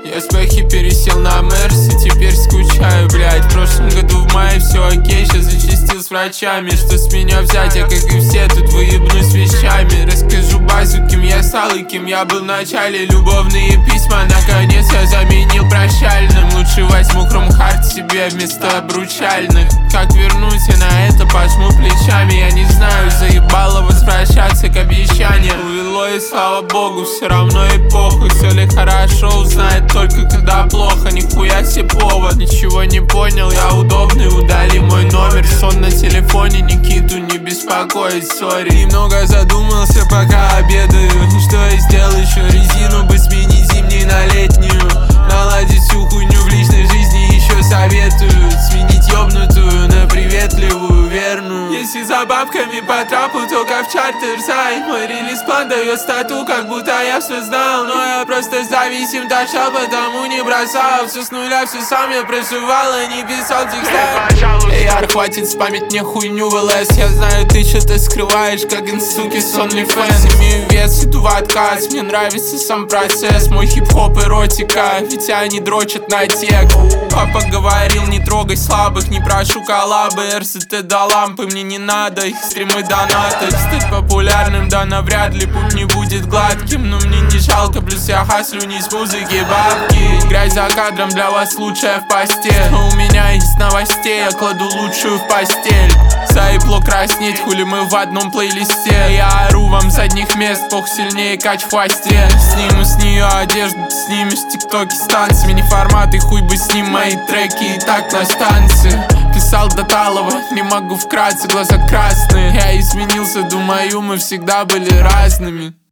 Я с Бэхи пересел на Мерси, теперь скучаю, блядь. В прошлом году в мае все окей, сейчас зачастил с врачами. Что с меня взять, я как и все тут выебнусь вещами. Расскажу базу, кем я стал и кем я был в начале. Любовные письма, наконец я заменил прощальным. Лучше возьму хромхард себе вместо обручальных. Как вернусь я на это, пожму плечами. Я не знаю, заебало возвращаться к обещаниям. Увело и слава богу, все равно и похуй. Все ли хорошо, узнает только когда плохо. Нихуя себе повод, ничего не понял. Я удобный, удали мой номер. Сон на телефоне, Никиту не беспокоить, сори. Немного задумался, пока обедаю. Что я сделал еще, резину бы сменить зимней на летнюю. Наладить всю хуйню в личной жизни еще советую. Сменить ёбнутую на приветливую, верную. Если за бабками по трапу, только в чартер зай. Мой релиз-план дает стату, как будто я все знал. Но я просто зависим, торчал, потому не бросал. Все с нуля, все сам я проживал, а не писал текста. Эй, Ар, хватит спамить мне хуйню в ЛС. Я знаю, ты что-то скрываешь, как инстуки с OnlyFans. Имею вес, иду в отказ, мне нравится сам процесс. Мой хип-хоп эротика, ведь они дрочат на тек. Папа говорил, не трогай слабых, не прошу коллабы. РСТ до лампы, мне не надо их стримы донаты. Стать популярным, да навряд ли путь не будет гладким. Но мне не жалко, плюс я хаслю не с музыки бабки. Грязь за кадром для вас лучшая в постель. Но у меня из новостей я кладу лучшую в постель. Заебло краснеть, хули мы в одном плейлисте. Я ору вам с задних мест, пох сильнее кач в хвосте. Сниму с нее одежду, снимешь тиктоки с танцами. Не формат и хуй бы с ним мои треки и так на станции. Писал до Талова, не могу вкратце, глаза красные. Я изменился, думаю, мы всегда были разными.